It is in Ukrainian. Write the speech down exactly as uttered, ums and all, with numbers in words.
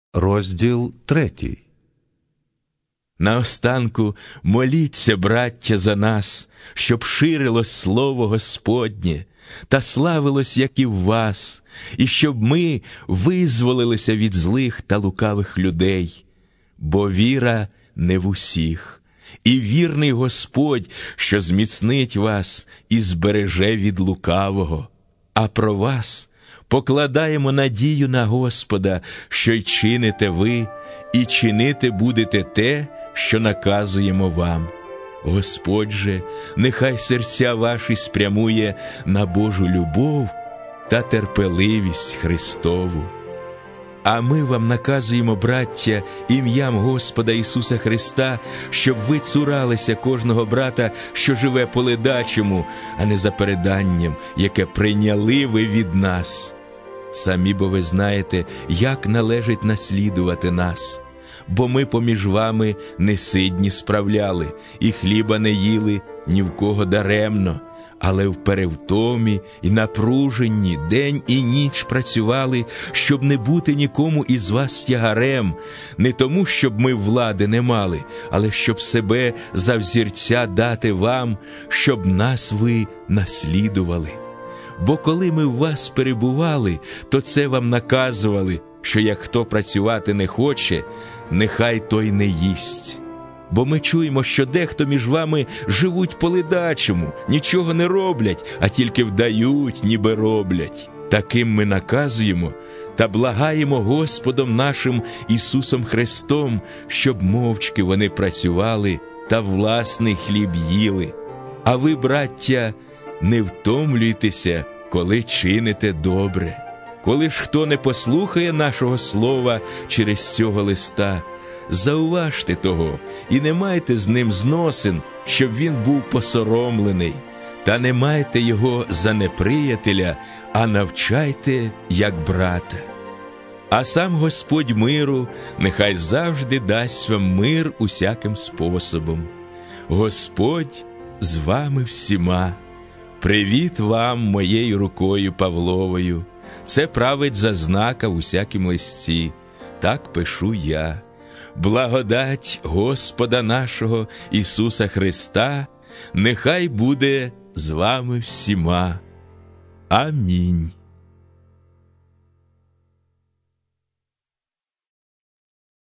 Розділ третій. Наостанку моліться, браття, за нас, щоб ширилось слово Господнє та славилось, як і в вас, і щоб ми визволилися від злих та лукавих людей. Бо віра не в усіх, і вірний Господь, що зміцнить вас і збереже від лукавого. А про вас покладаємо надію на Господа, що й чините ви, і чинити будете те, що наказуємо вам. Господь же, нехай серця ваші спрямує на Божу любов та терпеливість Христову. А ми вам наказуємо, браття, ім'ям Господа Ісуса Христа, щоб ви цуралися кожного брата, що живе по ледачому, а не за переданням, яке прийняли ви від нас. Самі бо ви знаєте, як належить наслідувати нас. Бо ми поміж вами не сидні справляли, і хліба не їли ні в кого даремно, але в перевтомі і напруженні день і ніч працювали, щоб не бути нікому із вас тягарем, не тому, щоб ми влади не мали, але щоб себе за взірця дати вам, щоб нас ви наслідували. Бо коли ми в вас перебували, то це вам наказували, що як хто працювати не хоче, нехай той не їсть. Бо ми чуємо, що дехто між вами живуть по-ледачому, нічого не роблять, а тільки вдають, ніби роблять. Таким ми наказуємо та благаємо Господом нашим Ісусом Христом, щоб мовчки вони працювали та власний хліб їли. А ви, браття, не втомлюйтеся, коли чините добре. Коли ж хто не послухає нашого слова через цього листа, зауважте того і не майте з ним зносин, щоб він був посоромлений. Та не майте його за неприятеля, а навчайте, як брата. А сам Господь миру нехай завжди дасть вам мир усяким способом. Господь з вами всіма. Привіт вам моєю рукою Павловою. Це править за знака в усякім листі. Так пишу я. Благодать Господа нашого Ісуса Христа нехай буде з вами всіма. Амінь.